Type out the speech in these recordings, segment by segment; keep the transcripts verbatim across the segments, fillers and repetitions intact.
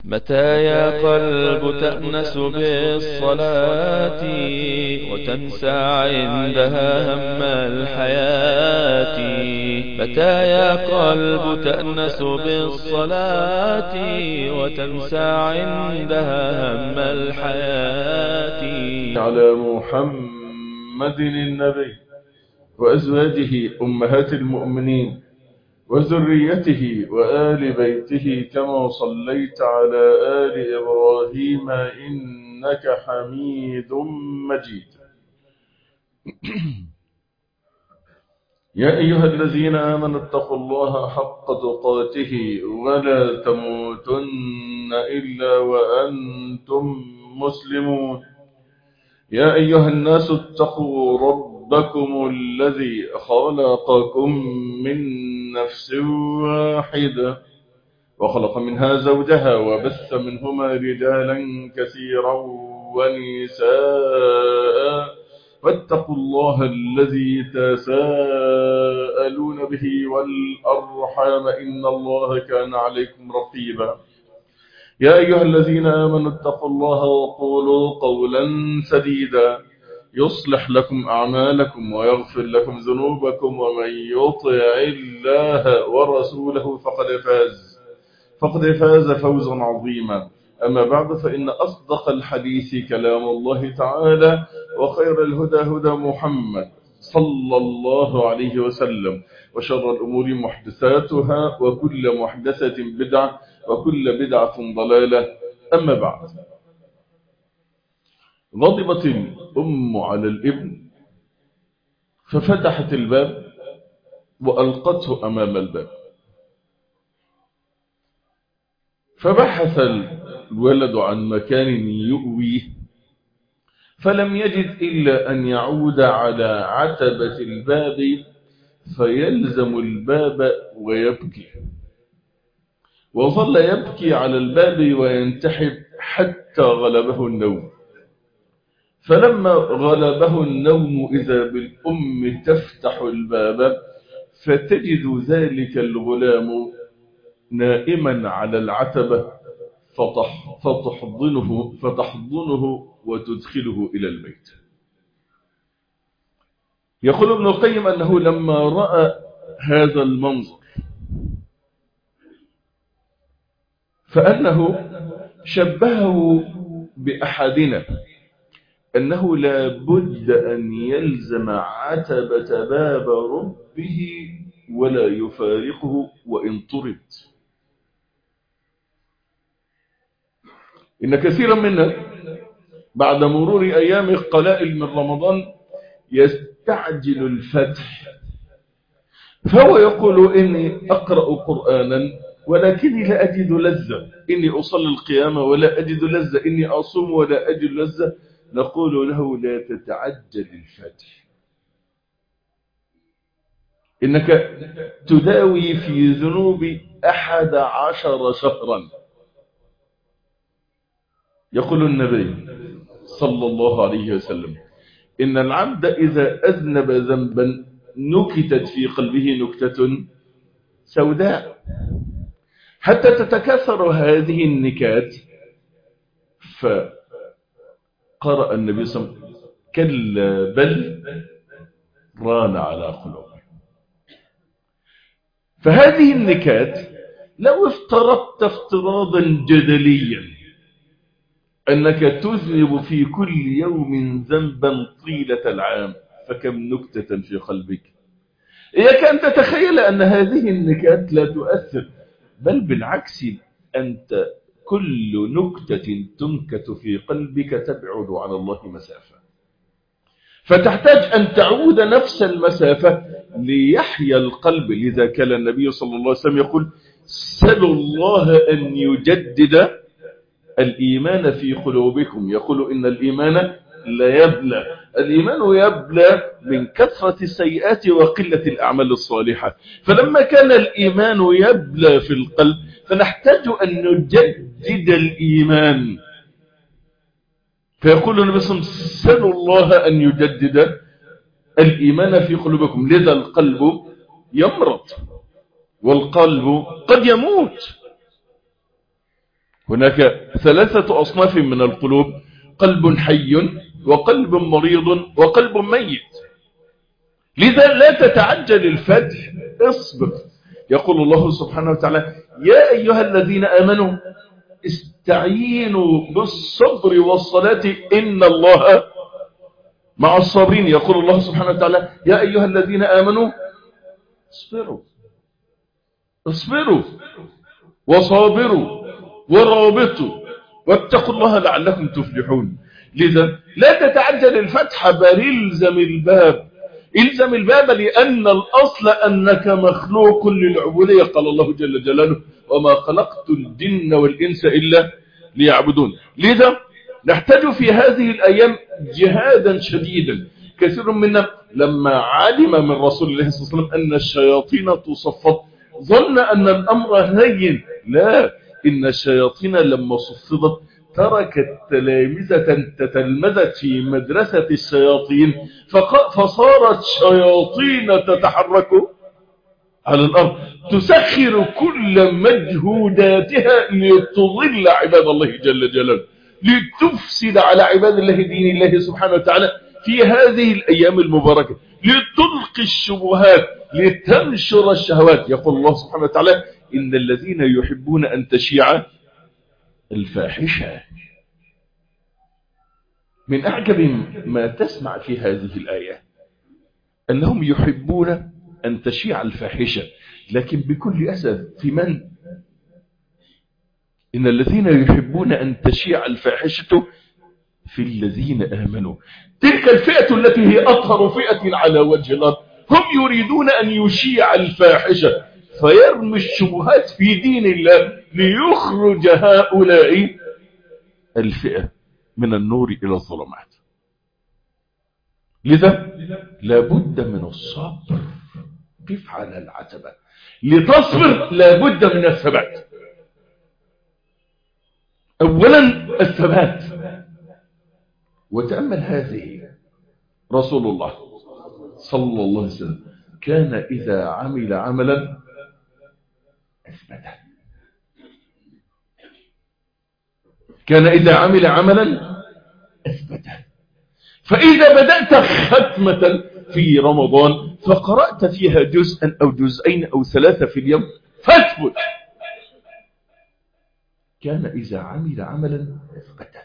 متى يا قلب تأنس بالصلاة وتنسى عندها هم الحياة؟ متى يا قلب تأنس بالصلاة وتنسى عندها هم الحياة؟ على محمد النبي وأزواجه أمهات المؤمنين وذريته وآل بيته كما صليت على آل إبراهيم إنك حميد مجيد. يا أيها الذين آمنوا اتقوا الله حق تقاته ولا تموتن إلا وأنتم مسلمون. يا أيها الناس اتقوا ربكم الذي خلقكم من نفس واحدة وخلق منها زوجها وبث منهما رجالا كثيرا ونساء واتقوا الله الذي تساءلون به والأرحام إن الله كان عليكم رقيبا. يا أيها الذين آمنوا اتقوا الله وقولوا قولا سديدا يصلح لكم أعمالكم ويغفر لكم ذنوبكم ومن يطع الله ورسوله فقد فاز فقد فاز فوزا عظيما. أما بعد، فإن أصدق الحديث كلام الله تعالى وخير الهدى هدى محمد صلى الله عليه وسلم وشر الأمور محدثاتها وكل محدثة بدعة وكل بدعة ضلالة. أما بعد، غضبت الأم على الابن ففتحت الباب وألقته أمام الباب، فبحث الولد عن مكان يؤويه فلم يجد إلا أن يعود على عتبة الباب فيلزم الباب ويبكي، وظل يبكي على الباب وينتحب حتى غلبه النوم. فلما غلبه النوم إذا بالأم تفتح الباب فتجد ذلك الغلام نائما على العتبة فتحضنه, فتحضنه وتدخله إلى البيت. يقول ابن القيم أنه لما رأى هذا المنظر فأنه شبهه بأحدنا أنه لا بد أن يلزم عتبة باب ربه ولا يفارقه وإن طرد. إن كثيرا منا بعد مرور أيام قلائل من رمضان يستعجل الفتح، فهو يقول إني أقرأ قرآنا ولكني لا أجد لذة، إني أصلي القيامة ولا أجد لذة، إني أصوم ولا أجد لذة. نقول له لا تتعجل الفتح، إنك تداوي في ذنوب أحد عشر شهرا. يقول النبي صلى الله عليه وسلم إن العبد إذا أذنب ذنبا نكتت في قلبه نكتة سوداء حتى تتكاثر هذه النكات. فقرأ النبي صلى الله عليه وسلم كلا بل ران على قلوبهم. فهذه النكات لو افترضت افتراضا جدليا أنك تذنب في كل يوم ذنبا طيلة العام فكم نكتة في قلبك؟ إياك أن تتخيل أن هذه النكات لا تؤثر، بل بالعكس، أنت كل نكتة تنكت في قلبك تبعد على الله مسافة، فتحتاج أن تعود نفس المسافة ليحيا القلب. لذا كان النبي صلى الله عليه وسلم يقول سلوا الله أن يجدد الإيمان في قلوبكم. يقول إن الإيمان لا يبلى، الإيمان يبلى من كثرة السيئات وقلة الأعمال الصالحة. فلما كان الإيمان يبلى في القلب فنحتاج أن نجدد الإيمان. فيقول النبي صلى الله عليه وسلم سلوا الله أن يجدد الإيمان في قلوبكم. لذا القلب يمرض والقلب قد يموت. هناك ثلاثة أصناف من القلوب: قلب حي وقلب مريض وقلب ميت. لذا لا تتعجل الفتح، اصبر. يقول الله سبحانه وتعالى: يا أيها الذين آمنوا استعينوا بالصبر والصلاة إن الله مع الصابرين. يقول الله سبحانه وتعالى: يا أيها الذين آمنوا اصبروا اصبروا وصابروا ورابطوا واتقوا الله لعلكم تفلحون. لذا لا تتعجل الفتح، بل الزم الباب، الزم الباب، لأن الأصل أنك مخلوق للعبودية. قال الله جل جلاله: وما خلقت الجن والإنس إلا ليعبدون. لذا نحتاج في هذه الأيام جهادا شديدا. كثير منا لما علم من رسول الله صلى الله عليه وسلم أن الشياطين تصفد ظن أن الأمر هين. لا، إن الشياطين لما صفدت تركت تلامذة تتلمذت في مدرسة الشياطين، فصارت شياطين تتحرك على الأرض تسخر كل مجهوداتها لتضل عباد الله جل جلاله، لتفسد على عباد الله دين الله سبحانه وتعالى في هذه الأيام المباركة، لتلقي الشبهات، لتنشر الشهوات. يقول الله سبحانه وتعالى: إن الذين يحبون أن تشيع الفاحشة. من أعجب ما تسمع في هذه الآية أنهم يحبون أن تشيع الفاحشة، لكن بكل أسف في من؟ إن الذين يحبون أن تشيع الفاحشة في الذين آمنوا. تلك الفئة التي هي أطهر فئة على وجه الأرض، هم يريدون أن يشيع الفاحشة فيرمي الشبهات في دين الله ليخرج هؤلاء الفئة من النور إلى الظلمات. لذا لابد من الصبر. قف على العتبة لتصبر، لابد من الثبات. أولا الثبات. وتأمل هذه: رسول الله صلى الله عليه وسلم كان إذا عمل عملا أثبته. كان إذا عمل عملا أثبته. فإذا بدأت ختمة في رمضان فقرأت فيها جزءا أو جزئين أو ثلاثة في اليوم فاثبت. كان إذا عمل عملا أثبته.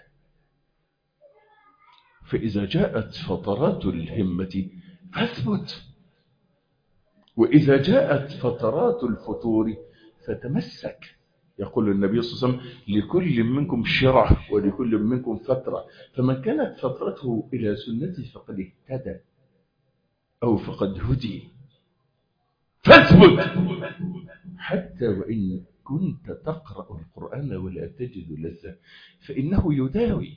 فإذا جاءت فترات الهمة فاثبت. وإذا جاءت فترات الفتور فتمسك. يقول النبي صلى الله عليه وسلم: لكل منكم شرع ولكل منكم فترة، فمن كانت فترته إلى سنتي فقد اهتدى أو فقد هدي. فاثبت. حتى وإن كنت تقرأ القرآن ولا تجد لذة فإنه يداوي.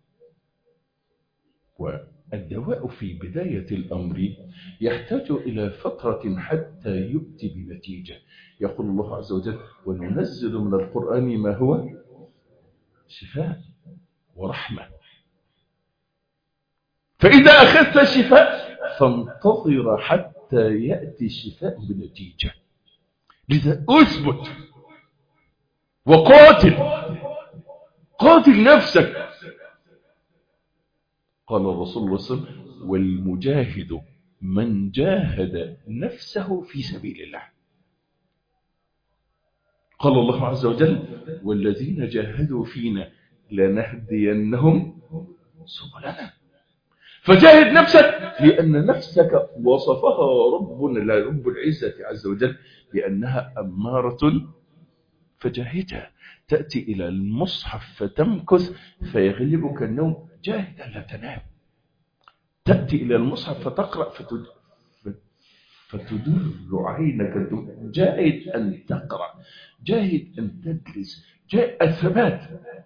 والدواء في بداية الأمر يحتاج إلى فترة حتى يؤتي بنتيجة. يقول الله عز وجل: وننزل من القرآن ما هو شفاء ورحمة. فإذا أخذت شفاء فانتظر حتى يأتي الشفاء بنتيجة. لذا أثبت وقاتل، قاتل نفسك. قال الرسول صلى الله عليه وسلم: والمجاهد من جاهد نفسه في سبيل الله. قال الله عز وجل: والذين جاهدوا فينا لنهدينهم سبلنا. فجاهد نفسك، لأن نفسك وصفها ربنا رب العزة عز وجل بأنها أمارة فجاهدها. تأتي إلى المصحف فتمكث فيغلبك النوم، جاهد أن لا تنام. تأتي إلى المصحف فتقرأ فتد... فتدر عينك، جاهد أن تقرأ، جاهد أن تجلس. جاهد الثبات.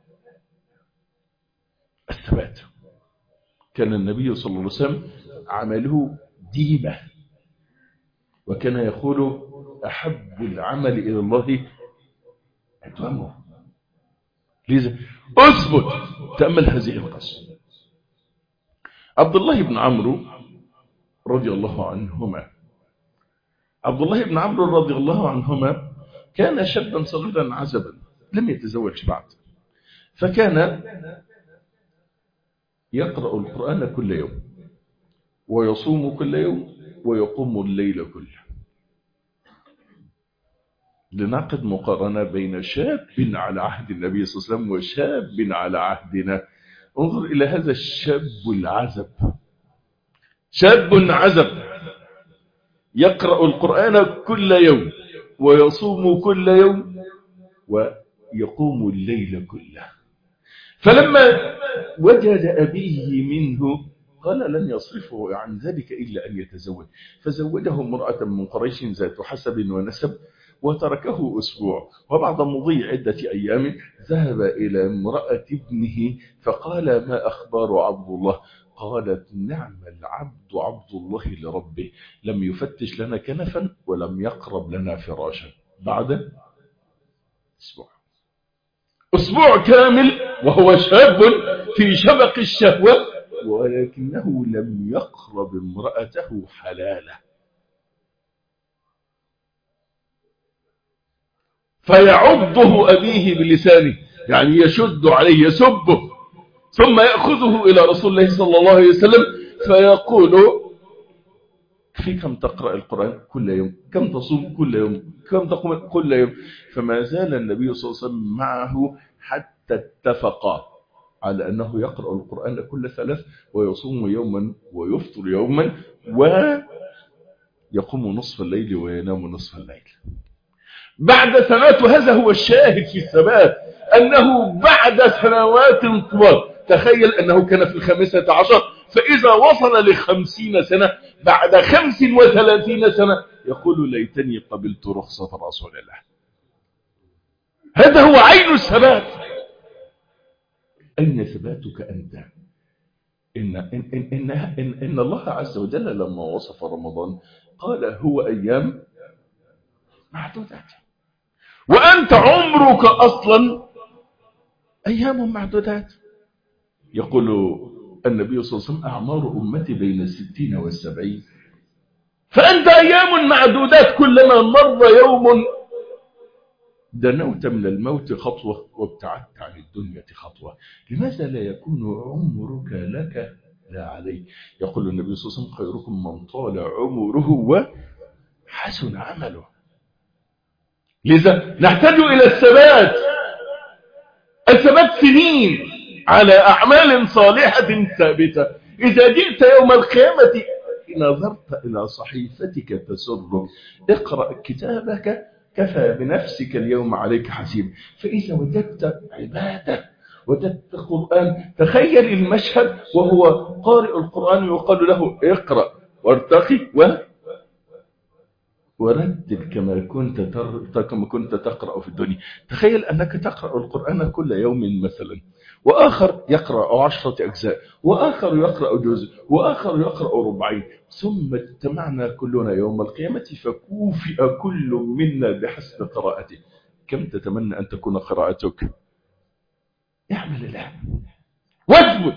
الثبات. كان النبي صلى الله عليه وسلم عمله ديمة، وكان يقول: أحب العمل إلى الله أدومه. لذا أثبت. تأمل هذه القصة. عبد الله بن عمرو رضي الله عنهما عبد الله بن عمرو رضي الله عنهما كان شابا صغيرا عزبا، لم يتزوج بعد. فكان يقرأ القرآن كل يوم ويصوم كل يوم ويقوم الليل كله. لنعقد مقارنة بين شاب على عهد النبي صلى الله عليه وسلم وشاب على عهدنا. انظر إلى هذا الشاب العزب، شاب عزب يقرأ القرآن كل يوم ويصوم كل يوم ويقوم الليل كله. فلما وجد أبيه منه قال لن يصرفه عن ذلك إلا أن يتزوج، فزوجه امرأة من قريش ذات حسب ونسب وتركه أسبوع. وبعد مضي عدة أيام ذهب إلى امرأة ابنه فقال ما أخبار عبد الله؟ قالت نعم العبد عبد الله لربه، لم يفتش لنا كنفا ولم يقرب لنا فراشا. بعد أسبوع أسبوع كامل وهو شاب في شبق الشهوة، ولكنه لم يقرب امرأته حلاله. فيعضه أبيه بلسانه، يعني يشد عليه يسبه، ثم يأخذه إلى رسول الله صلى الله عليه وسلم فيقول في كم تقرأ القرآن كل يوم، كم تصوم كل يوم، كم تقوم كل يوم. فما زال النبي صلى الله عليه وسلم معه حتى اتفقا على أنه يقرأ القرآن كل ثلاث ويصوم يوما ويفطر يوما ويقوم نصف الليل وينام نصف الليل. بعد سنوات، وهذا هو الشاهد في الثبات، أنه بعد سنوات طوال، تخيل أنه كان في الخامسة عشر، فإذا وصل لخمسين سنة بعد خمس وثلاثين سنة يقول ليتني قبلت رخصة رسول الله. هذا هو عين الثبات. أين ثباتك أنت؟ إن, إن, إن, إن, إن, إن الله عز وجل لما وصف رمضان قال هو أيام معدودات، وأنت عمرك أصلا أيام معدودات. يقول النبي صلى الله عليه وسلم أعمار أمتي بين الستين والسبعين، فأنت أيام معدودات، كلما مر يوم دنوت من الموت خطوة وابتعدت عن الدنيا خطوة. لماذا لا يكون عمرك لك لا عليك؟ يقول النبي صلى الله عليه وسلم خيركم من طال عمره وحسن عمله. لذا نحتاج إلى الثبات، الثبات سنين على أعمال صالحة ثابتة. إذا جئت يوم القيامة نظرت إلى صحيفتك تسرك، اقرأ كتابك كفى بنفسك اليوم عليك حسيب. فإذا وجدت عبادة وجدت قرآن، تخيل المشهد وهو قارئ القرآن يقال له اقرأ وارتقي و ورتل كما كنت تر... كما كنت تقرأ في الدنيا. تخيل أنك تقرأ القرآن كل يوم مثلا، وآخر يقرأ عشرة أجزاء، وآخر يقرأ جزء، وآخر يقرأ ربعين، ثم اجتمعنا كلنا يوم القيامة فكوفئ كل منا بحسب قراءته. كم تتمنى أن تكون قراءتك؟ اعمل الآن واثبت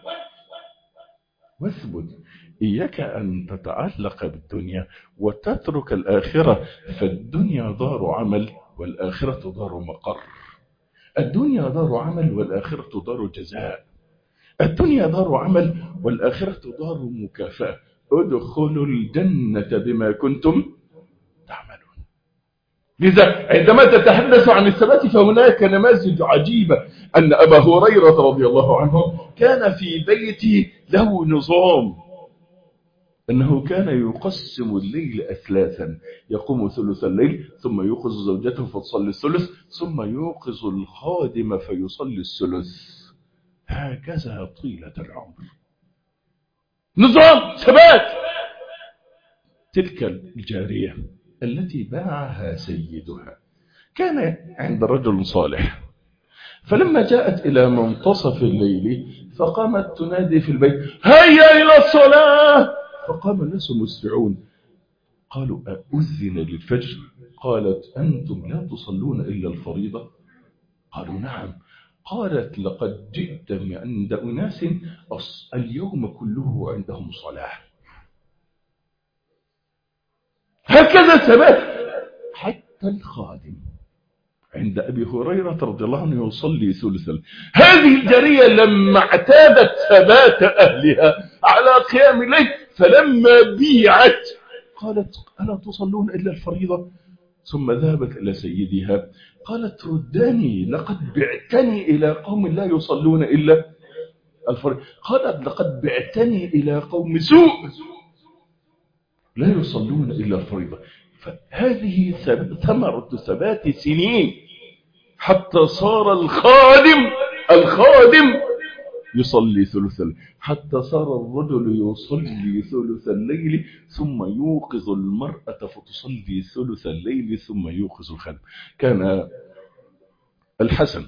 واثبت. إياك أن تتعلق بالدنيا وتترك الآخرة، فالدنيا دار عمل والآخرة دار مقر. الدنيا دار عمل والآخرة دار جزاء. الدنيا دار عمل والآخرة دار مكافأة. ادخلوا الجنة بما كنتم تعملون. لذا عندما تتحدث عن الثبات فهناك نماذج عجيبة. أن أبا هريرة رضي الله عنه كان في بيته له نظام، أنه كان يقسم الليل أثلاثا، يقوم ثلث الليل ثم يوقظ زوجته فتصلي الثلث ثم يوقظ الخادم فيصلي الثلث، هكذا طيلة العمر. نظام ثبات. تلك الجارية التي باعها سيدها كان عند رجل صالح، فلما جاءت إلى منتصف الليل فقامت تنادي في البيت هيا إلى الصلاة، فقام الناس مسرعون. قالوا أؤذن للفجر؟ قالت أنتم لا تصلون إلا الفريضة؟ قالوا نعم. قالت لقد جئت عند أناس اليوم كله عندهم صلاة. هكذا ثبات. حتى الخادم عند أبي هريرة رضي الله عنه يصلي ثلثا. هذه الجارية لما اعتادت ثبات أهلها على قيام الليل فلما بيعت قالت ألا تصلون إلا الفريضة؟ ثم ذهبت إلى سيدها قالت رداني لقد بعتني إلى قوم لا يصلون إلا الفريضة. قالت لقد بعتني إلى قوم سوء لا يصلون إلا الفريضة. فهذه ثمرة ثبات سنين حتى صار الخادم الخادم يصلي ثلثا، حتى صار الرجل يصلي ثلث الليل ثم يوقظ المرأة فتصلي ثلث الليل ثم يوقظ الخادم. كان الحسن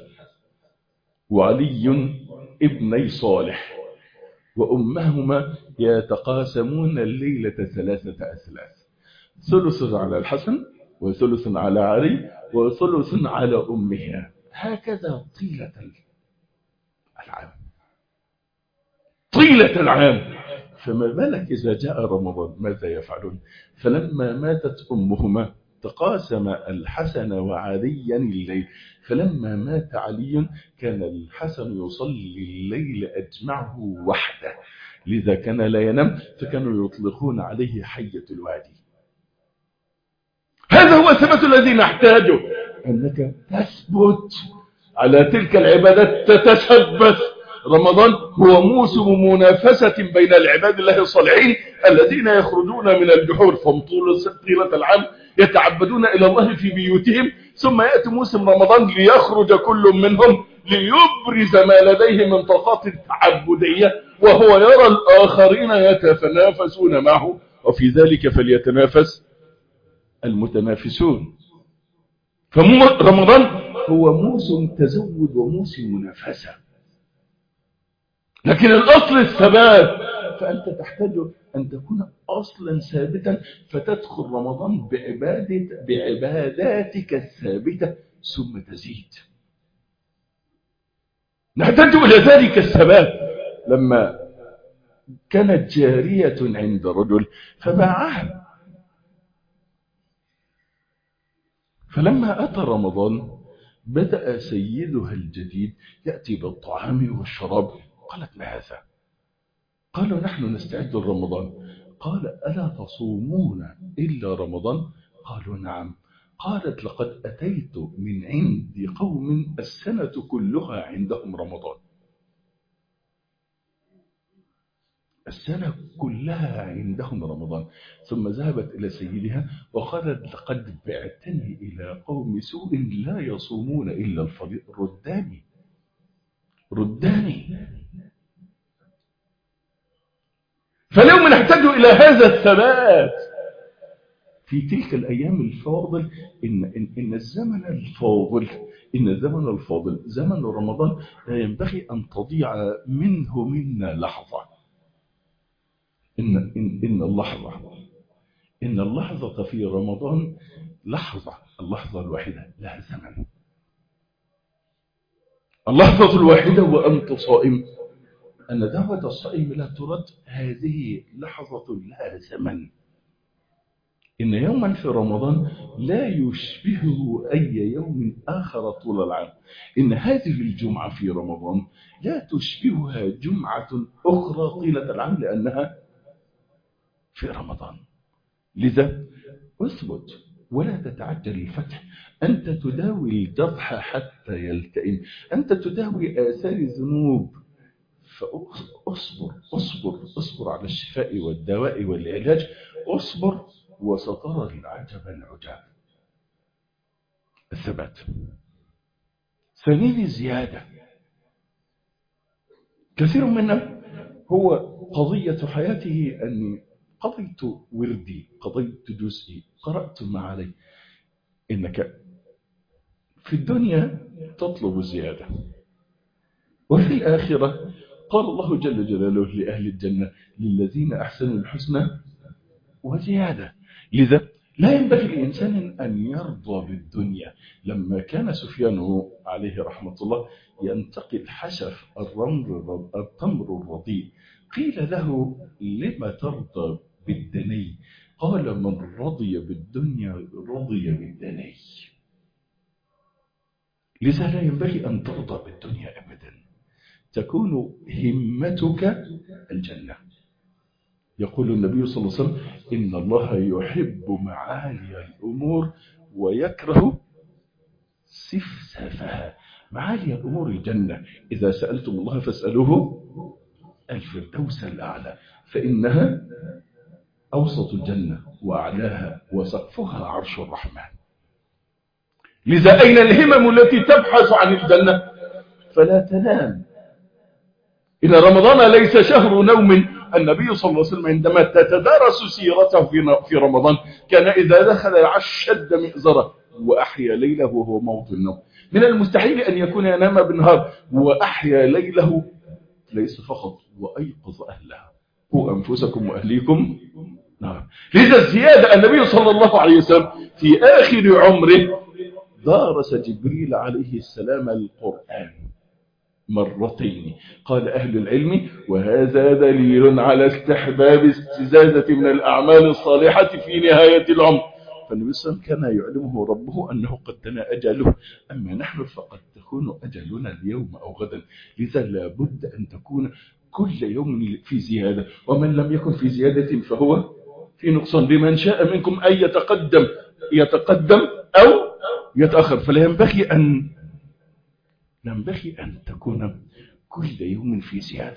وعلي ابني صالح وأمهما يتقاسمون الليلة ثلاثة أثلاث، ثلث على الحسن وثلث على علي وثلث على أمها، هكذا طيلة العام طيلة العام. فما بالك إذا جاء رمضان ماذا يفعلون؟ فلما ماتت أمهما تقاسم الحسن وعليا الليل، فلما مات علي كان الحسن يصلي الليل أجمعه وحده، لذا كان لا ينام فكانوا يطلقون عليه حية الوادي. هذا هو الثبات الذي نحتاجه، أنك تثبت على تلك العبادات تتثبت. رمضان هو موسم منافسة بين العباد الله الصالحين الذين يخرجون من الجحور فطول طيلة العام يتعبدون إلى الله في بيوتهم، ثم يأتي موسم رمضان ليخرج كل منهم ليبرز ما لديه من طاقات تعبدية وهو يرى الآخرين يتنافسون معه، وفي ذلك فليتنافس المتنافسون. فرمضان هو موسم تزود وموسم منافسة، لكن الأصل الثبات، فأنت تحتاج أن تكون أصلا ثابتا فتدخل رمضان بعبادة بعباداتك الثابتة ثم تزيد. نحتاج إلى ذلك الثبات. لما كانت جارية عند رجل فباعها، فلما أتى رمضان بدأ سيدها الجديد يأتي بالطعام والشراب. قالت ما هذا؟ قالوا نحن نستعد لرمضان. قال ألا تصومون إلا رمضان؟ قالوا نعم. قالت لقد أتيت من عند قوم السنة كلها عندهم رمضان، السنة كلها عندهم رمضان. ثم ذهبت إلى سيدها وقالت لقد بعتني إلى قوم سوء لا يصومون إلا الفريضة، رداني رداني. فاليوم نحتاج إلى هذا الثبات في تلك الأيام الفاضل. إن, إن, إن الزمن الفاضل إن الزمن الفاضل زمن رمضان لا ينبغي أن تضيع منه منا لحظة. إن, إن, إن اللحظة إن اللحظة في رمضان لحظة، اللحظة الواحدة لها زمن. اللحظة الواحدة وأنت صائم، أن دعوة الصائم لا ترد، هذه لحظة لها زمن. إن يوما في رمضان لا يشبهه أي يوم آخر طول العام. إن هذه الجمعة في رمضان لا تشبهها جمعة أخرى طيلة العام لأنها في رمضان. لذا اثبت ولا تتعجل الفتح. أنت تداوي الجرح حتى يلتئم، أنت تداوي آثار الذنوب، فاصبر اصبر اصبر على الشفاء والدواء والعلاج، اصبر وسترى العجب العجاب. الثبات. ثانيا الزيادة. كثير منا هو قضية حياته أني قضيت وردي، قضيت جزئي، قرأت ما علي. إنك في الدنيا تطلب الزيادة، وفي الآخرة قال الله جل جلاله لأهل الجنة للذين أحسنوا الحسنى وزيادة. لذا لا ينبغي لإنسان أن يرضى بالدنيا. لما كان سفيان عليه رحمة الله ينتقل حشف الرمر التمر الرضيء قيل له لما ترضى بالدني؟ قال من رضي بالدنيا رضي بالدني. لذا لا ينبغي أن ترضى بالدنيا أبدا، تكون همتك الجنة. يقول النبي صلى الله عليه وسلم إن الله يحب معالي الأمور ويكره سفسافها. معالي الأمور الجنة، إذا سألتم الله فاسألوه الفردوس الأعلى، فإنها أوسط الجنة وأعلاها وسقفها عرش الرحمن. لذا أين الهمم التي تبحث عن الجنة؟ فلا تنام. إن رمضان ليس شهر نوم. النبي صلى الله عليه وسلم عندما تتدارس سيرته في رمضان كان إذا دخل العشر شد مئزره وأحيا ليله وهو موطن النوم. من المستحيل أن يكون ينام بالنهار، وأحيا ليله ليس فقط وأيقظ أهلها، قوا أنفسكم وأهليكم نار. لذا الزيادة النبي صلى الله عليه وسلم في آخر عمره دارس جبريل عليه السلام القرآن مرتين. قال أهل العلم وهذا دليل على استحباب استزادة من الأعمال الصالحة في نهاية العمر. فالنبي صلى الله عليه وسلم كان يعلمه ربه أنه قد تنا أجله، أما نحن فقد تكون أجلنا اليوم أو غدا. لذا لابد أن تكون كل يوم في زيادة، ومن لم يكن في زيادة فهو في نقصان. لمن شاء منكم أن يتقدم يتقدم أو يتأخر. فلا ينبغي أن ينبغي أن تكون كل يوم في زيادة،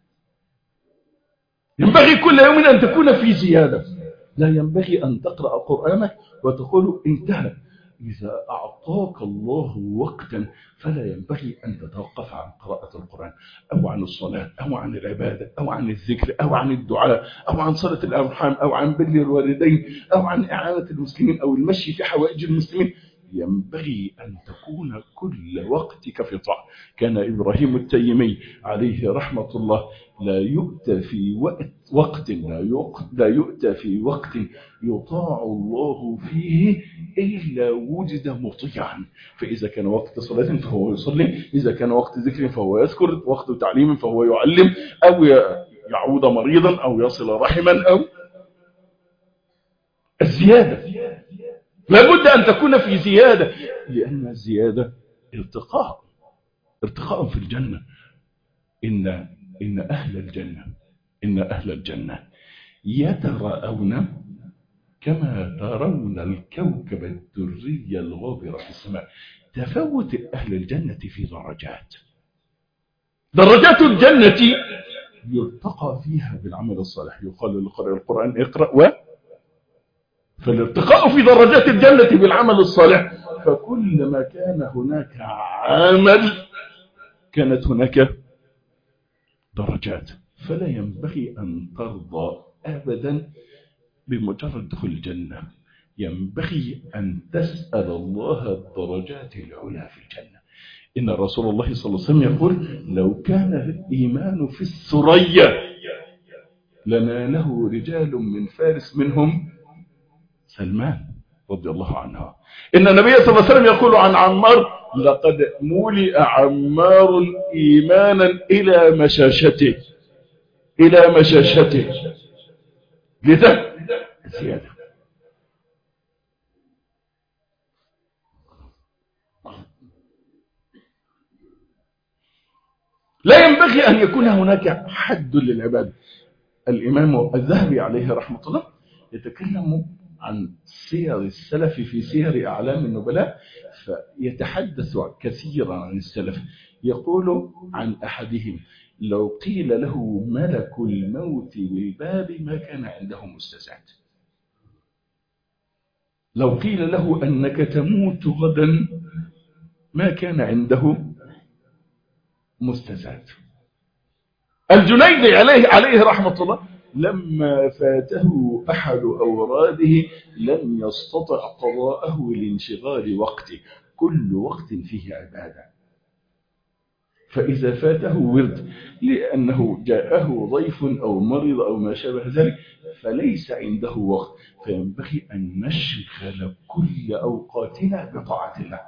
ينبغي كل يوم أن تكون في زيادة. لا ينبغي أن تقرأ قرآنك وتقول انتهى. إذا أعطاك الله وقتا فلا ينبغي أن تتوقف عن قراءة القرآن أو عن الصلاة أو عن العبادة أو عن الذكر أو عن الدعاء أو عن صلة الأرحام أو عن بر الوالدين أو عن إعانة المسلمين أو المشي في حوائج المسلمين. ينبغي أن تكون كل وقتك في طاعة. كان إبراهيم التيمي عليه رحمة الله لا يؤتى في وقت, وقت لا يؤتى في وقت يطاع الله فيه إلا وجد مطيعا. فإذا كان وقت صلاة فهو يصلي، إذا كان وقت ذكر فهو يذكر، وقت تعليم فهو يعلم أو يعود مريضا أو يصل رحما أو الزيادة. لابد أن تكون في زيادة، لأن الزيادة ارتقاء ارتقاء في الجنة. إن إن أهل الجنة إن أهل الجنة يتراءون كما ترون الكوكب الدري الغابر في السماء. تفاوت أهل الجنة في درجات. درجات الجنة يرتقى فيها بالعمل الصالح. يقال لقارئ القرآن اقرأ و فالارتقاء في درجات الجنة بالعمل الصالح. فكلما كان هناك عمل كانت هناك درجات. فلا ينبغي أن ترضى أبدا بمجرد دخول الجنة. ينبغي أن تسأل الله الدرجات العلى في الجنة. إن رسول الله صلى الله عليه وسلم يقول لو كان الإيمان في الثريا لناله رجال من فارس منهم سلمان رضي الله عنه. إن النبي صلى الله عليه وسلم يقول عن عمار لقد مولئ عمار إيمانا إلى مشاشته إلى مشاشته. لذا زيادة. لا ينبغي أن يكون هناك حد للعبادة. الإمام الذهبي عليه رحمة الله يتكلم عن سير السلف في سير أعلام النبلاء، فيتحدث كثيرا عن السلف. يقول عن أحدهم لو قيل له ملك الموت بالباب ما كان عنده مستزاد. لو قيل له أنك تموت غدا ما كان عنده مستزاد. الجنيدي عليه عليه رحمة الله لما فاته أحد أوراده لم يستطع قضاءه لانشغال وقته. كل وقت فيه عبادة. فإذا فاته ورد لأنه جاءه ضيف أو مرض أو ما شابه ذلك فليس عنده وقت، فينبغي أن نشغل كل أوقاتنا بطاعة الله.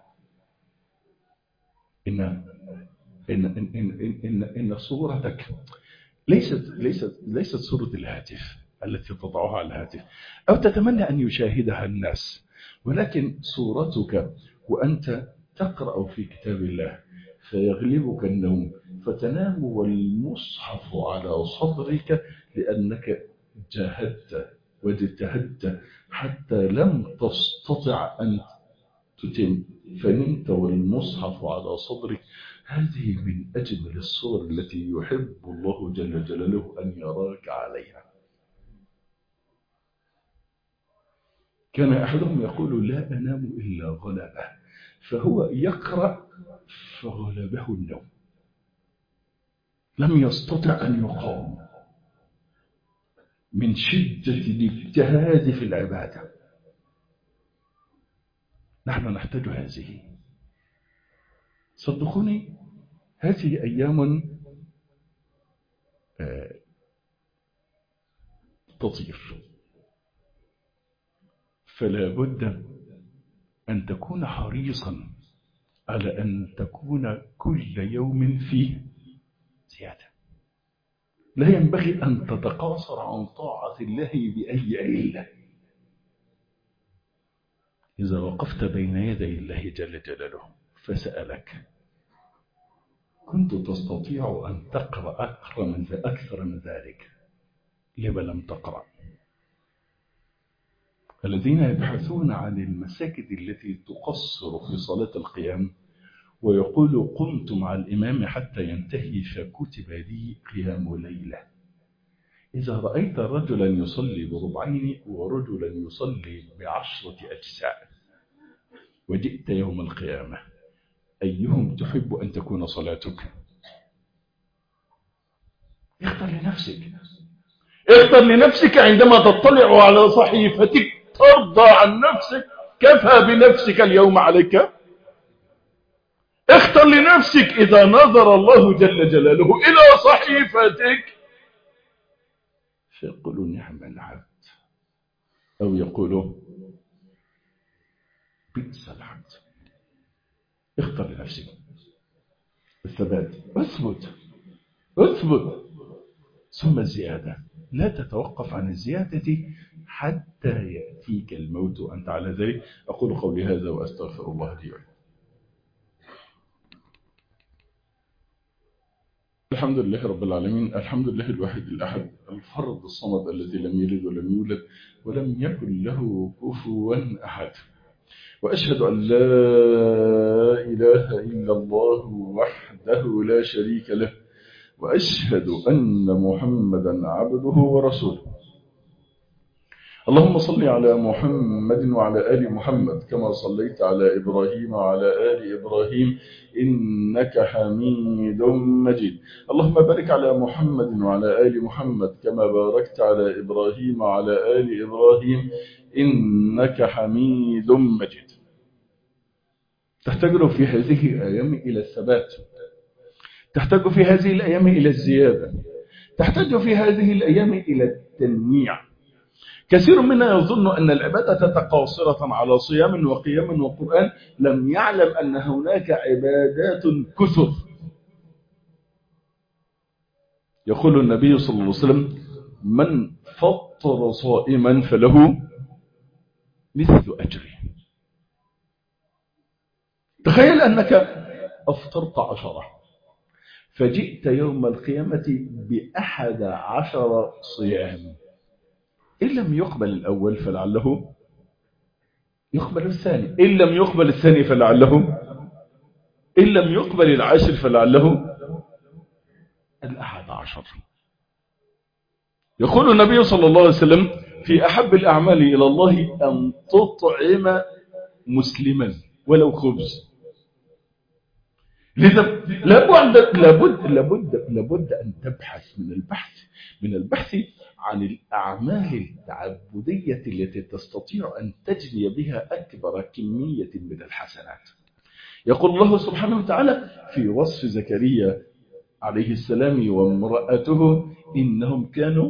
إن إن إن إن إن, إن صورتك ليست ليست ليست صورة الهاتف التي تضعها على الهاتف أو تتمنى أن يشاهدها الناس، ولكن صورتك وأنت تقرأ في كتاب الله فيغلبك النوم فتنام والمصحف على صدرك لأنك جاهدت واجتهدت حتى لم تستطع أن تتم فنمت والمصحف على صدرك. هذه من أجمل الصور التي يحب الله جل جلاله أن يراك عليها. كان أحدهم يقول لا أنام إلا غلبه، فهو يقرأ فغلبه النوم، لم يستطع أن يقاوم من شدة الاجتهاد في العبادة. نحن نحتاج هذه، صدقوني هذه أيام تطير، فلا بد أن تكون حريصا على أن تكون كل يوم فيه زيادة. لا ينبغي أن تتقاصر عن طاعة الله بأي علة. إذا وقفت بين يدي الله جل جلاله فسألك كنت تستطيع أن تقرأ أكثر من ذلك، لما لم تقرأ؟ الذين يبحثون عن المساجد التي تقصر في صلاة القيام ويقول قمت مع الإمام حتى ينتهي فكتب لي قيام ليلة. إذا رأيت رجلا يصلي بربعين ورجلا يصلي بعشرة أجزاء وجئت يوم القيامة أيهم تحب أن تكون صلاتك؟ اختر لنفسك، اختر لنفسك. عندما تطلع على صحيفتك ترضى عن نفسك، كفى بنفسك اليوم عليك. اختر لنفسك إذا نظر الله جل جلاله إلى صحيفتك فيقول نعم العبد، أو يقول بئس العبد. اختر لنفسك الثبات، اثبت اثبت ثم الزيادة. لا تتوقف عن الزيادة حتى يأتيك الموت وأنت على ذلك. أقول قولي هذا وأستغفر الله لي ولكم. الحمد لله رب العالمين، الحمد لله الواحد الأحد الفرد الصمد الذي لم يلد ولم يولد ولم يكن له كفوا أحد، وأشهد أن لا إله إلا الله وحده لا شريك له، وأشهد أن محمدا عبده ورسوله. اللهم صل على محمد وعلى آل محمد كما صليت على إبراهيم وعلى آل إبراهيم إنك حميد مجيد. اللهم بارك على محمد وعلى آل محمد كما باركت على إبراهيم وعلى آل إبراهيم إنك حميد مجيد. تحتاج في هذه الأيام إلى الثبات، تحتاج في هذه الأيام إلى الزيادة، تحتاج في هذه الأيام إلى التنويع. كثير منا يظن أن العبادة تقاصرة على صيام وقيام وقرآن، لم يعلم أن هناك عبادات كثر. يقول النبي صلى الله عليه وسلم من فطر صائما فله مثل أجره. تخيل أنك أفطرت عشرة فجئت يوم القيامة بأحد عشر صيام، إن لم يقبل الأول فلعله يقبل الثاني، إن لم يقبل الثاني فلعله، إن لم يقبل العاشر فلعله الأحد عشر. يقول النبي صلى الله عليه وسلم في أحب الأعمال إلى الله أن تطعم مسلما ولو خبز. لذا لابد لابد لابد لابد أن تبحث من البحث من البحث عن الأعمال التعبدية التي تستطيع أن تجني بها أكبر كمية من الحسنات. يقول الله سبحانه وتعالى في وصف زكريا عليه السلام وامرأته إنهم كانوا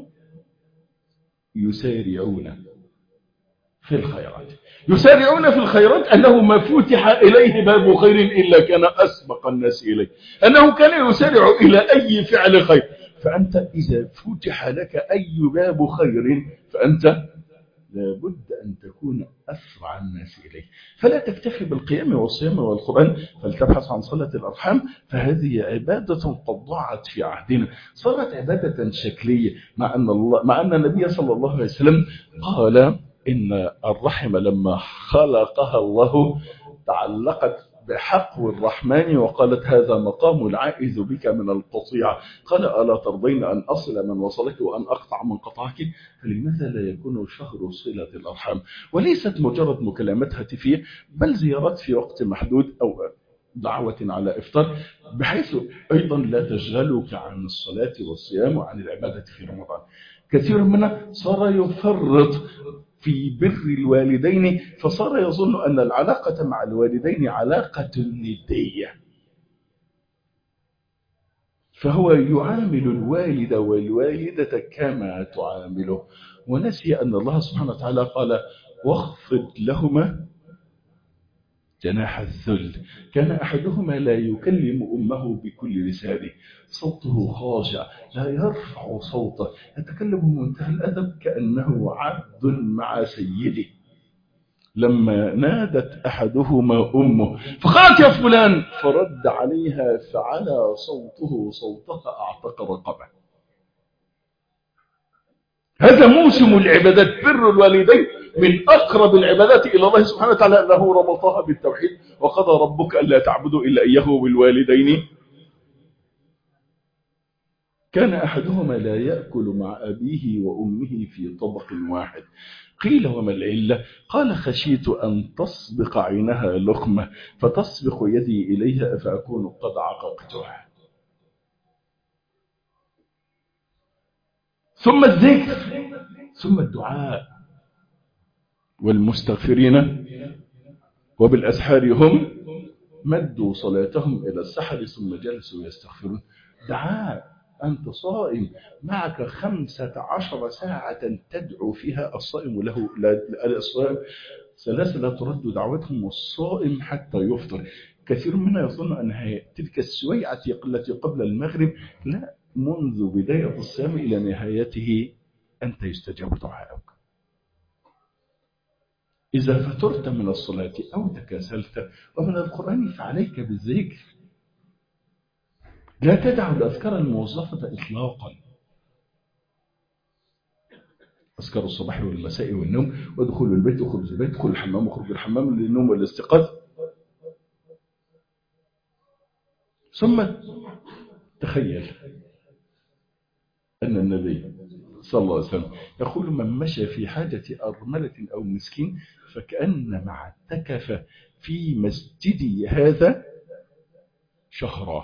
يسارعون في الخيرات. يسارعون في الخيرات أنه ما فتح إليه باب خير إلا كان أسبق الناس إليه، أنه كان يسارع إلى أي فعل خير. فأنت إذا فتح لك أي باب خير فأنت لابد أن تكون أسرع الناس إليه. فلا تكتفي بالقيام والصيام والقرآن، فلتبحث عن صلة الأرحام، فهذه عبادة قد ضاعت في عهدنا، صارت عبادة شكلية، مع أن, الله مع أن النبي صلى الله عليه وسلم قال إن الرحم لما خلقها الله تعلقت بحقو الرحمن وقالت هذا مقام العائذ بك من القطيعة، قال ألا ترضين أن أصل من وصلك وأن أقطع من قطعك؟ فلماذا لا يكون شهر صلة الأرحام؟ وليست مجرد مكالمات هاتفية، بل زيارات في وقت محدود أو دعوة على إفطار، بحيث أيضا لا تشغلك عن الصلاة والصيام وعن العبادة في رمضان. كثير منا صار يفرط في بر الوالدين، فصار يظن أن العلاقة مع الوالدين علاقة ندية، فهو يعامل الوالد والوالدة كما تعامله، ونسي أن الله سبحانه وتعالى قال واخفض لهما جناح الذل. كان أحدهما لا يكلم أمه بكل لسانه، صوته خاشع، لا يرفع صوته، يتكلم بمنتهى الأدب كأنه عبد مع سيده. لما نادت أحدهما أمه فقالت يا فلان، فرد عليها فعلى صوته صوتها أعتق رقبه. هذا موسم العبادات، بر الوالدين من أقرب العبادات إلى الله سبحانه وتعالى، أنه ربطها بالتوحيد، وقضى ربك ألا تعبدوا إلا إياه وبالوالدين. كان أحدهما لا يأكل مع أبيه وأمه في طبق واحد. قيل وما العلة؟ قال خشيت أن تسبق عينها لقمة فتسبق يدي إليها فأكون قد عققتها. ثم الذكر، ثم الدعاء، والمستغفرين وبالأسحار هم مدوا صلاتهم إلى السحر ثم جلسوا يستغفرون. دعاء، أنت صائم، معك خمسة عشر ساعة تدعو فيها. الصائم له الصائم ثلاثة لا ترد دعوتهم، والصائم حتى يفطر. كثير منا يظن أن تلك السويعة التي قبل المغرب، لا، منذ بداية الصيام إلى نهايته أنت يستجاب دعائك. إذا فترت من الصلاة أو تكاسلت ومن القرآن فعليك بالذكر. لا تدع الأذكار الموظفة إطلاقا. أذكار الصباح والمساء والنوم، ودخول البيت وخروج البيت، دخول الحمام وخروج الحمام، للنوم والاستيقاظ. ثم تخيل أن النبي صلى الله عليه وسلم يقول من مشى في حاجة أرملة أو مسكين فكأنما اعتكف في مسجدي هذا شهرا.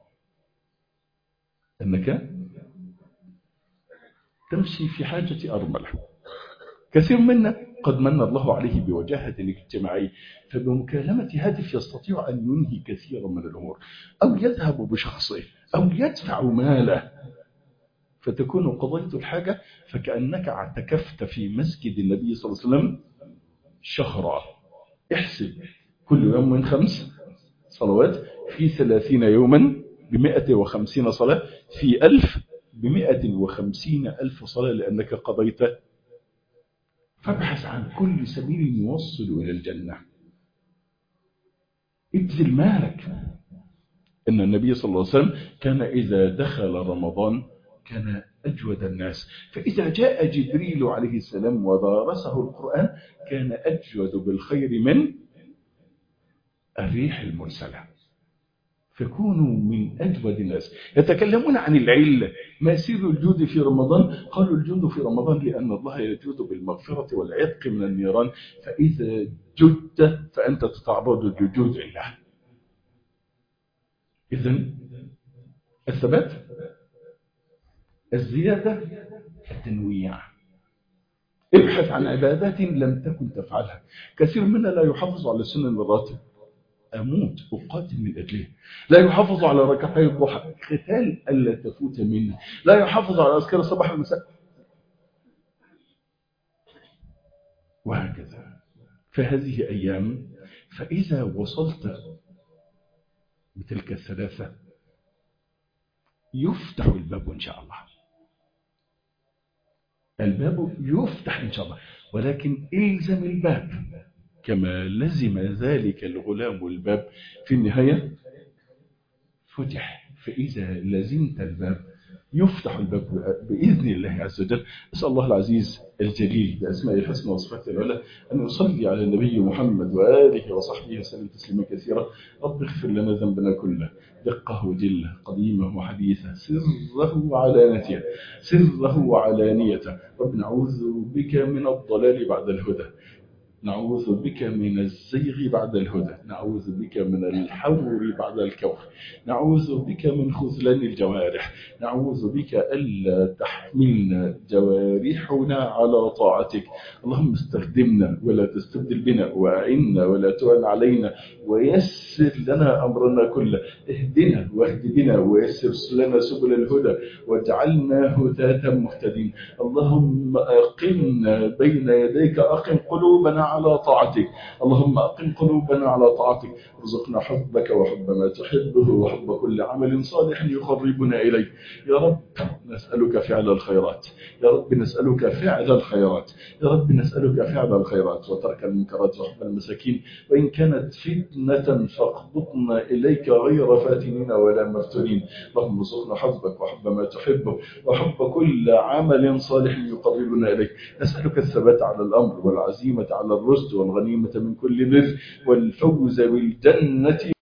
أنك تمشي في حاجة أرملة. كثير منا قد من الله عليه بوجاهة الاجتماعي، فبمكالمة هاتف يستطيع أن ينهي كثيرا من الأمور، أو يذهب بشخصه، أو يدفع ماله، فتكون قضيت الحاجة فكأنك اعتكفت في مسجد النبي صلى الله عليه وسلم شهرا. احسب كل يوم من خمس صلوات، في ثلاثين يوما بمئة وخمسين صلاة، في ألف بمئة وخمسين ألف صلاة، لأنك قضيت. فابحث عن كل سبيل يوصل إلى الجنة. ابذل مالك. إن النبي صلى الله عليه وسلم كان إذا دخل رمضان كان أجود الناس، فإذا جاء جبريل عليه السلام ودارسه القرآن كان أجود بالخير من الريح المرسلة. فكونوا من أجود الناس. يتكلمون عن العلة، ما سر الجود في رمضان؟ قالوا الجود في رمضان لأن الله يجود بالمغفرة والعتق من النيران، فإذا جدت فأنت تتعرض لجود الله. إذن الثبات، الزيادة، التنويع. ابحث عن عبادات لم تكن تفعلها. كثير منا لا يحافظ على سنن الراتب، أموت أقاتل من أجله. لا يحافظ على ركعتي الضحى، قتال ألا تفوت منه. لا يحافظ على أذكار الصباح والمساء، وهكذا. فهذه أيام، فإذا وصلت بتلك الثلاثة يفتح الباب إن شاء الله. الباب يفتح إن شاء الله، ولكن إلزم الباب كما لزم ذلك الغلام الباب. في النهاية فتح. فإذا لزمت الباب يفتح الباب بإذن الله عز وجل. أسأل الله العزيز الجليل بأسماء الحسنى وصفاته العلى أن يصلي على النبي محمد وآله وصحبه وسلم تسليما كثيرا. رب اغفر لنا ذنبنا كله، دقه وجله، قديمه وحديثه، سره وعلانيته، سره وعلانيته. رب نعوذ بك من الضلال بعد الهدى، نعوذ بك من الزيغ بعد الهدى، نعوذ بك من الحور بعد الكور، نعوذ بك من خذلان الجوارح، نعوذ بك ألا تحملنا جوارحنا على طاعتك. اللهم استخدمنا ولا تستبدل بنا، وأعنا ولا تعن علينا، ويسر لنا أمرنا كله. اهدنا واهد بنا ويسر لنا سبل الهدى، واجعلنا هداة مهتدين. اللهم أقمنا بين يديك، أقم قلوبنا على طاعتك. اللهم أقم قلوبنا على طاعتك، ارزقنا حبك وحب ما تحبه وحب كل عمل صالح يقربنا إليك. يا رب نسألك فعل الخيرات، يا رب نسألك فعل الخيرات، يا رب نسألك فعل الخيرات وترك المنكرات وحب المساكين. وإن كانت فتنة فاقبضنا إليك غير فاتنين ولا مفتونين. اللهم ارزقنا حبك وحب ما تحبه وحب كل عمل صالح يقربنا إليك. نسألك الثبات على الأمر والعزيمة على الرشد والغنيمة من كل بر والفوز بالجنة